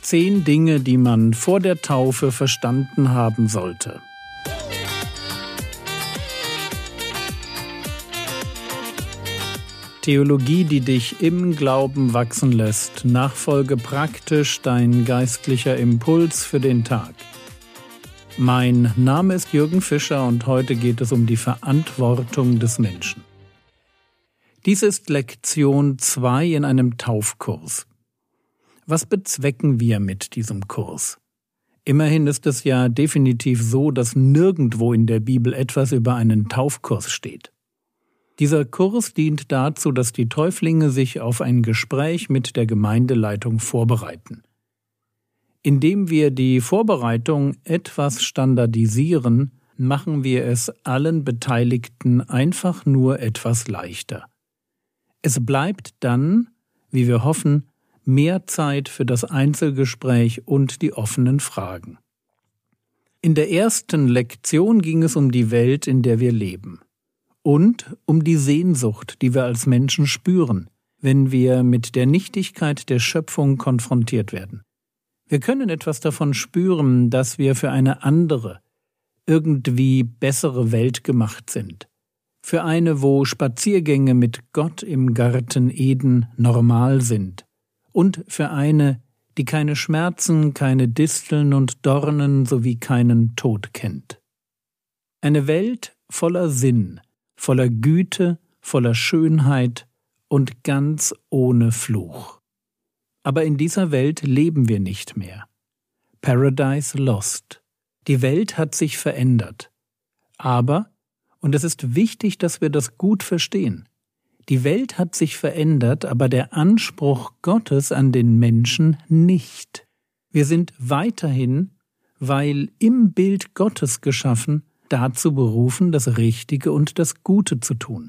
10 Dinge, die man vor der Taufe verstanden haben sollte. Theologie, die dich im Glauben wachsen lässt. Nachfolge praktisch, dein geistlicher Impuls für den Tag. Mein Name ist Jürgen Fischer und heute geht es um die Verantwortung des Menschen. Dies ist Lektion 2 in einem Taufkurs. Was bezwecken wir mit diesem Kurs? Immerhin ist es ja definitiv so, dass nirgendwo in der Bibel etwas über einen Taufkurs steht. Dieser Kurs dient dazu, dass die Täuflinge sich auf ein Gespräch mit der Gemeindeleitung vorbereiten. Indem wir die Vorbereitung etwas standardisieren, machen wir es allen Beteiligten einfach nur etwas leichter. Es bleibt dann, wie wir hoffen, mehr Zeit für das Einzelgespräch und die offenen Fragen. In der ersten Lektion ging es um die Welt, in der wir leben. Und um die Sehnsucht, die wir als Menschen spüren, wenn wir mit der Nichtigkeit der Schöpfung konfrontiert werden. Wir können etwas davon spüren, dass wir für eine andere, irgendwie bessere Welt gemacht sind. Für eine, wo Spaziergänge mit Gott im Garten Eden normal sind. Und für eine, die keine Schmerzen, keine Disteln und Dornen sowie keinen Tod kennt. Eine Welt voller Sinn, voller Güte, voller Schönheit und ganz ohne Fluch. Aber in dieser Welt leben wir nicht mehr. Paradise lost. Die Welt hat sich verändert. Aber, und es ist wichtig, dass wir das gut verstehen, die Welt hat sich verändert, aber der Anspruch Gottes an den Menschen nicht. Wir sind weiterhin, weil im Bild Gottes geschaffen, dazu berufen, das Richtige und das Gute zu tun.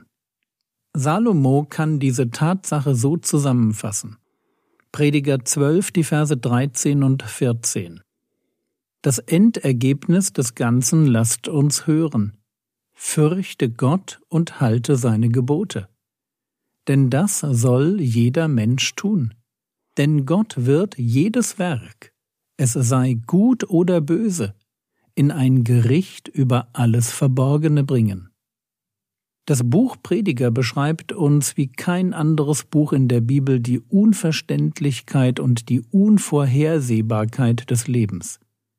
Salomo kann diese Tatsache so zusammenfassen. Prediger 12, die Verse 13 und 14. Das Endergebnis des Ganzen lasst uns hören. Fürchte Gott und halte seine Gebote. Denn das soll jeder Mensch tun. Denn Gott wird jedes Werk, es sei gut oder böse, in ein Gericht über alles Verborgene bringen. Das Buch Prediger beschreibt uns wie kein anderes Buch in der Bibel die Unverständlichkeit und die Unvorhersehbarkeit des Lebens.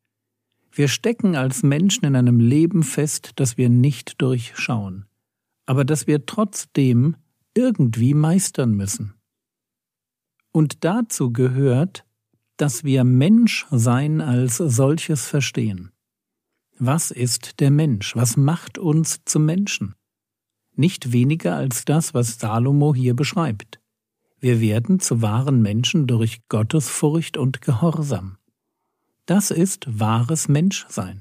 Wir stecken als Menschen in einem Leben fest, das wir nicht durchschauen, aber das wir trotzdem irgendwie meistern müssen. Und dazu gehört, dass wir Menschsein als solches verstehen. Was ist der Mensch? Was macht uns zum Menschen? Nicht weniger als das, was Salomo hier beschreibt. Wir werden zu wahren Menschen durch Gottesfurcht und Gehorsam. Das ist wahres Menschsein.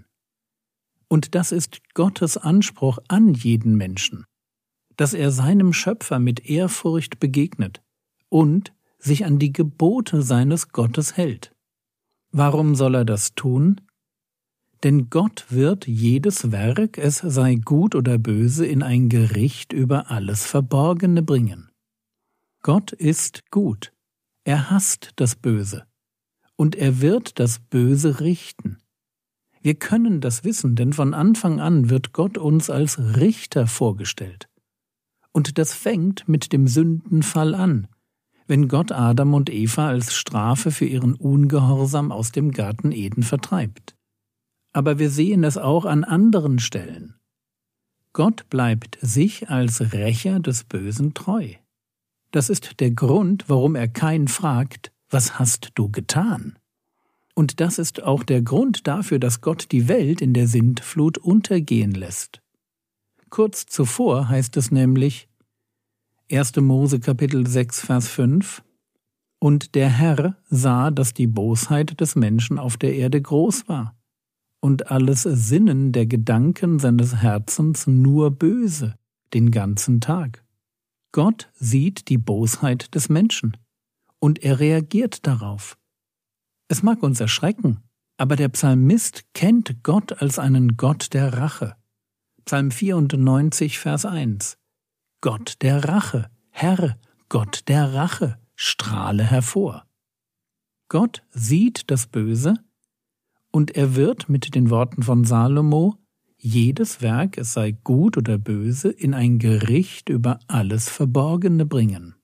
Und das ist Gottes Anspruch an jeden Menschen, dass er seinem Schöpfer mit Ehrfurcht begegnet und sich an die Gebote seines Gottes hält. Warum soll er das tun? Denn Gott wird jedes Werk, es sei gut oder böse, in ein Gericht über alles Verborgene bringen. Gott ist gut, er hasst das Böse, und er wird das Böse richten. Wir können das wissen, denn von Anfang an wird Gott uns als Richter vorgestellt. Und das fängt mit dem Sündenfall an, wenn Gott Adam und Eva als Strafe für ihren Ungehorsam aus dem Garten Eden vertreibt. Aber wir sehen es auch an anderen Stellen. Gott bleibt sich als Rächer des Bösen treu. Das ist der Grund, warum er Kain fragt, was hast du getan? Und das ist auch der Grund dafür, dass Gott die Welt in der Sintflut untergehen lässt. Kurz zuvor heißt es nämlich, 1. Mose Kapitel 6, Vers 5, Und der Herr sah, dass die Bosheit des Menschen auf der Erde groß war, und alles Sinnen der Gedanken seines Herzens nur böse, den ganzen Tag. Gott sieht die Bosheit des Menschen, und er reagiert darauf. Es mag uns erschrecken, aber der Psalmist kennt Gott als einen Gott der Rache. Psalm 94, Vers 1. Gott der Rache, Herr, Gott der Rache, strahle hervor. Gott sieht das Böse und er wird mit den Worten von Salomo jedes Werk, es sei gut oder böse, in ein Gericht über alles Verborgene bringen.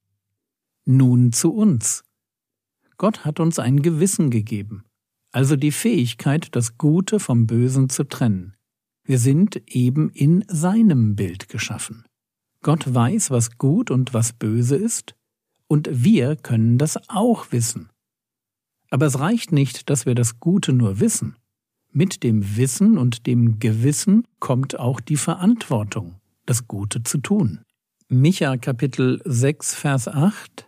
Nun zu uns. Gott hat uns ein Gewissen gegeben, also die Fähigkeit, das Gute vom Bösen zu trennen. Wir sind eben in seinem Bild geschaffen. Gott weiß, was gut und was böse ist, und wir können das auch wissen. Aber es reicht nicht, dass wir das Gute nur wissen. Mit dem Wissen und dem Gewissen kommt auch die Verantwortung, das Gute zu tun. Micha Kapitel 6, Vers 8: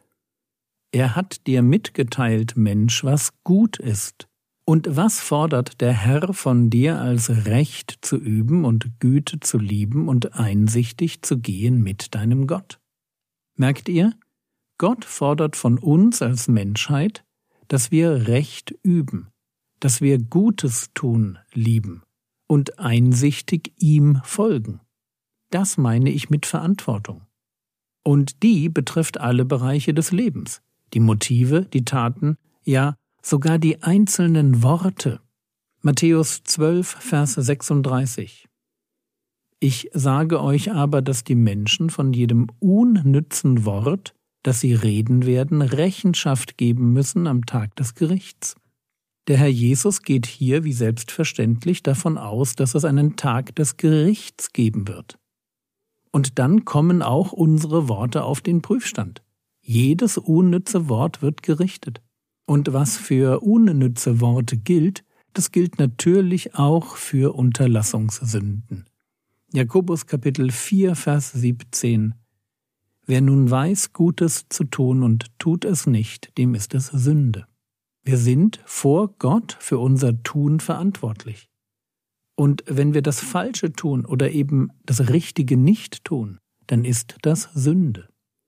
Er hat dir mitgeteilt, Mensch, was gut ist. Und was fordert der Herr von dir, als Recht zu üben und Güte zu lieben und einsichtig zu gehen mit deinem Gott? Merkt ihr? Gott fordert von uns als Menschheit, dass wir Recht üben, dass wir Gutes tun lieben und einsichtig ihm folgen. Das meine ich mit Verantwortung. Und die betrifft alle Bereiche des Lebens, die Motive, die Taten, ja sogar die einzelnen Worte. Matthäus 12, Vers 36. Ich sage euch aber, dass die Menschen von jedem unnützen Wort, das sie reden werden, Rechenschaft geben müssen am Tag des Gerichts. Der Herr Jesus geht hier wie selbstverständlich davon aus, dass es einen Tag des Gerichts geben wird. Und dann kommen auch unsere Worte auf den Prüfstand. Jedes unnütze Wort wird gerichtet. Und was für unnütze Worte gilt, das gilt natürlich auch für Unterlassungssünden. Jakobus Kapitel 4, Vers 17: Wer nun weiß, Gutes zu tun und tut es nicht, dem ist es Sünde. Wir sind vor Gott für unser Tun verantwortlich. Und wenn wir das Falsche tun oder eben das Richtige nicht tun, dann ist das Sünde.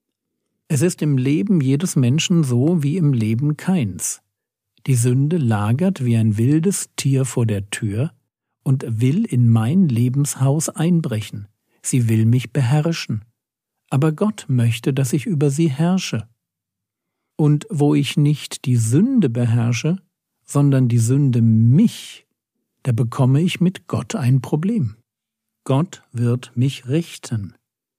Es ist im Leben jedes Menschen so wie im Leben Kains. Die Sünde lagert wie ein wildes Tier vor der Tür und will in mein Lebenshaus einbrechen. Sie will mich beherrschen. Aber Gott möchte, dass ich über sie herrsche. Und wo ich nicht die Sünde beherrsche, sondern die Sünde mich, da bekomme ich mit Gott ein Problem. Gott wird mich richten.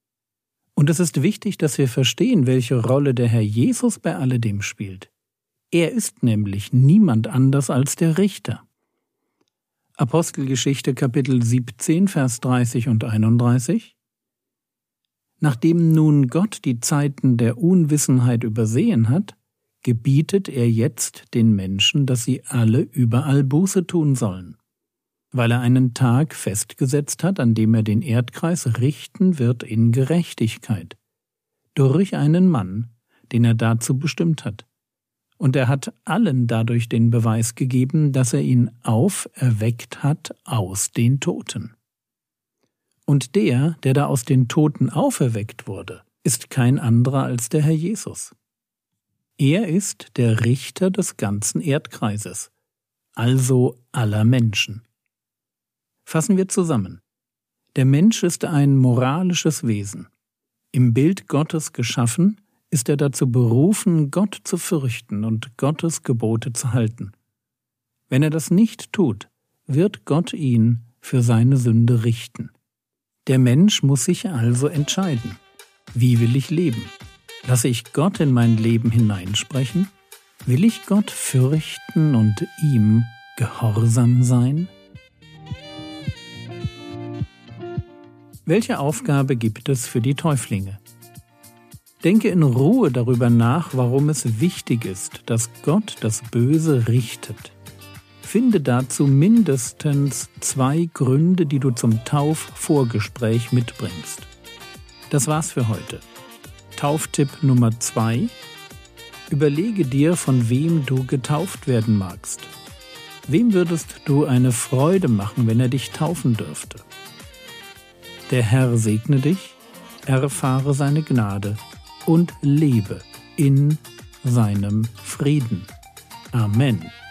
Und es ist wichtig, dass wir verstehen, welche Rolle der Herr Jesus bei alledem spielt. Er ist nämlich niemand anders als der Richter. Apostelgeschichte Kapitel 17, Vers 30 und 31: Nachdem nun Gott die Zeiten der Unwissenheit übersehen hat, gebietet er jetzt den Menschen, dass sie alle überall Buße tun sollen, weil er einen Tag festgesetzt hat, an dem er den Erdkreis richten wird in Gerechtigkeit, durch einen Mann, den er dazu bestimmt hat. Und er hat allen dadurch den Beweis gegeben, dass er ihn auferweckt hat aus den Toten. Und der da aus den Toten auferweckt wurde, ist kein anderer als der Herr Jesus. Er ist der Richter des ganzen Erdkreises, also aller Menschen. Fassen wir zusammen. Der Mensch ist ein moralisches Wesen. Im Bild Gottes geschaffen, ist er dazu berufen, Gott zu fürchten und Gottes Gebote zu halten. Wenn er das nicht tut, wird Gott ihn für seine Sünde richten. Der Mensch muss sich also entscheiden. Wie will ich leben? Lasse ich Gott in mein Leben hineinsprechen? Will ich Gott fürchten und ihm gehorsam sein? Welche Aufgabe gibt es für die Täuflinge? Denke in Ruhe darüber nach, warum es wichtig ist, dass Gott das Böse richtet. Finde dazu mindestens 2 Gründe, die du zum Taufvorgespräch mitbringst. Das war's für heute. Tauftipp Nummer 2: Überlege dir, von wem du getauft werden magst. Wem würdest du eine Freude machen, wenn er dich taufen dürfte? Der Herr segne dich, erfahre seine Gnade und lebe in seinem Frieden. Amen.